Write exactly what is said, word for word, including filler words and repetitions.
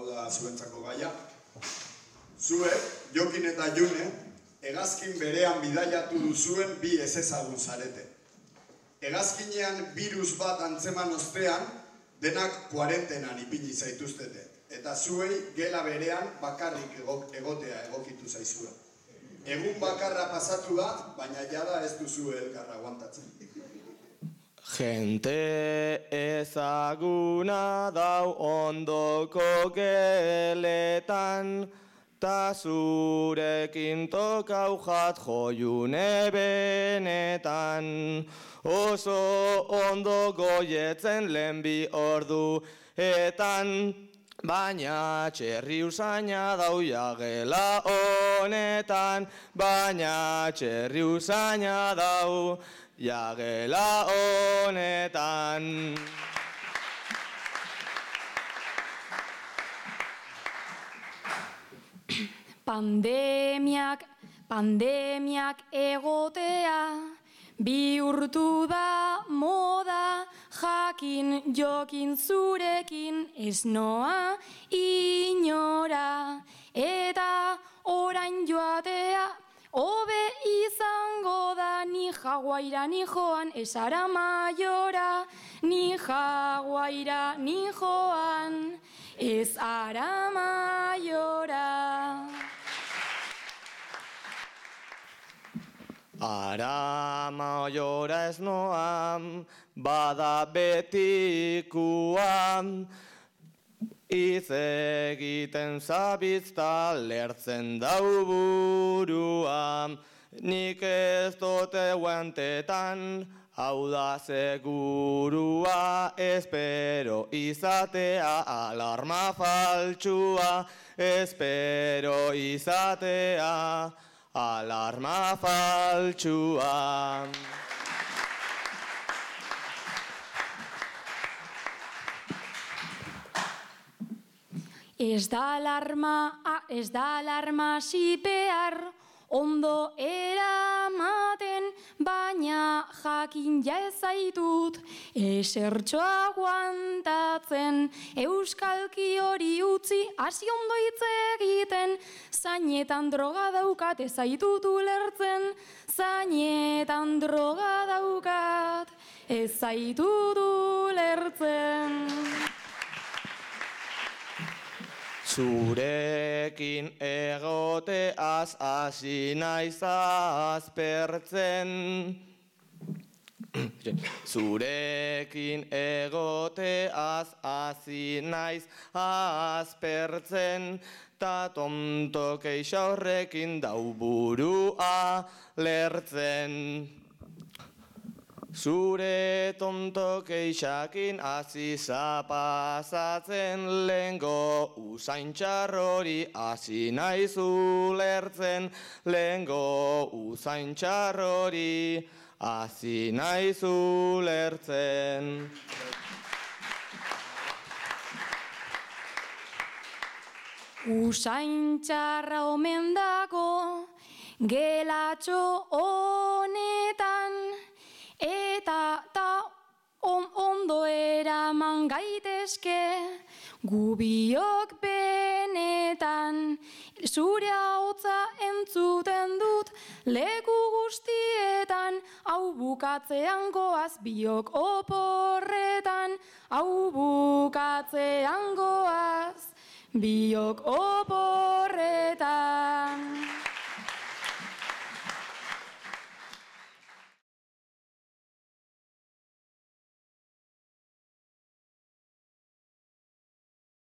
hau da zuentzako gaia. Zuek, Jokin eta June, hegazkin berean bidaiatu duzuen bi ezezagun zarete. Hegazkinean birus bat antzeman ostean, denak kuarentenan ipini zaituztete. Eta zuei gela berean bakarrik egotea egokitu zaizue. Egun bakarra pasatu da, baina jada ez duzu elkarra aguantatzen. Jente ezaguna dau ondoko geletan, ta zurekin tokau jat joiune benetan. Oso ondo goietzen lehen bi orduetan, baina txerri usaina dau jagela honetan, baina txerri usaina dau jagela honetan. Pandemiak, pandemiak egotea, bihurtu da moda, jakin Jokin zurekin ez noa inora. Eta orain joatea, hobe izango da, ni Jaguaira ni joan, ez ara maiora. Ni Jaguaira ni joan, ez ara maiora. Ara maiora ez noam, bada betikuam, hitz egiten zabizta lertzen dau buruam. Nik ez dote guantetan, hau da segurua, espero izatea alarma faltsua, espero izatea alarma faltsua. Ez da alarma, ez da alarma zipear, ondo eramaten, baina jakin ja ez zaitut, esertxo aguantatzen. Euskalki hori utzi, hasi ondo hitz egiten, zainetan droga daukat, ez zaitut ulertzen. Zainetan droga daukat, ez zaitut ulertzen. Zurekin egoteaz hasi naiz aspertzen. Zurekin egoteaz hasi naiz aspertzen, ta tonto keixa horrekin dau burua lertzen. Zure tonto keixakin hasi zapazatzen, lehengo usain txarrori hasi naiz ulertzen, lehengo usain txarrori hasi naiz ulertzen. Usain txarra omen dago gelatxo honetan, eta ta on, ondo eraman gaitezke gubiok benetan. Zure ahotsa entzuten dut leku guztietan, hau bukatzean goaz biok oporretan, hau bukatzean goaz biok oporretan.